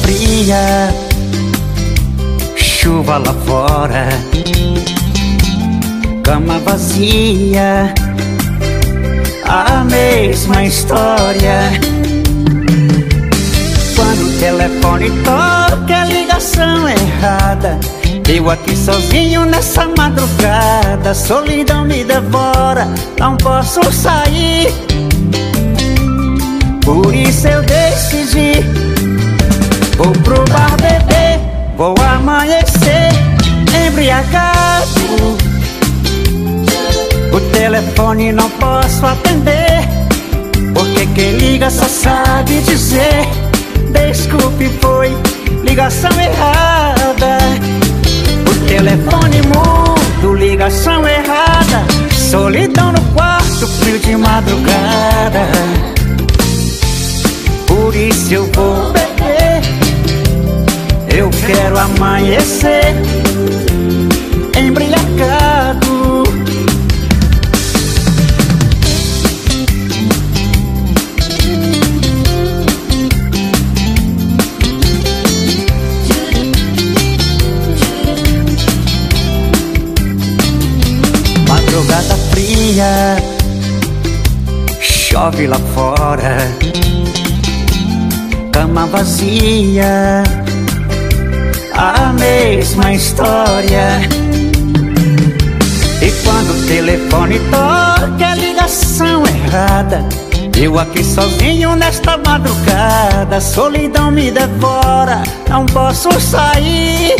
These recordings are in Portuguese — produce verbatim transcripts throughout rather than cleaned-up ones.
fria, chuva lá fora, cama vazia, a mesma história. Quando o telefone toca, é ligação errada. Eu aqui sozinho nessa madrugada, solidão me devora, não posso sair. Por isso eu decidi, vou pro bar beber, vou amanhecer embriagado. O telefone não posso atender, porque quem liga só sabe dizer: desculpe, foi ligação errada. O telefone mudo, ligação errada, solidão no quarto, frio de madrugada. Por isso eu vou beber, eu quero amanhecer embriagado. Madrugada fria, chove lá fora, cama vazia, a mesma história. E quando o telefone toca, é ligação errada. Eu aqui sozinho nesta madrugada, solidão me devora, não posso sair.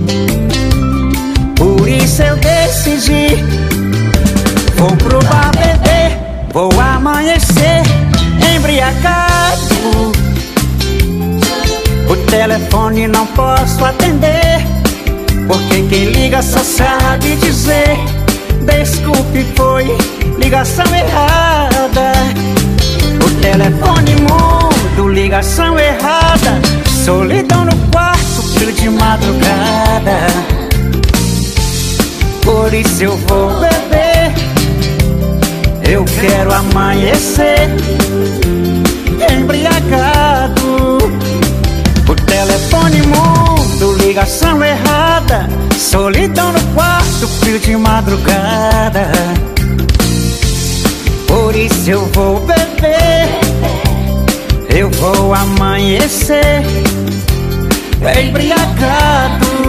Por isso eu decidi, vou pro bar beber, vou amanhecer embriagado. O telefone não posso atender, porque quem liga só sabe dizer: desculpe, foi ligação errada. O telefone mudo, ligação errada, solidão no quarto, frio de madrugada. Por isso eu vou beber, eu quero amanhecer embriagado. O telefone mudo, ligação errada, solidão no quarto, frio de madrugada. Por isso eu vou beber, eu vou amanhecer embriagado.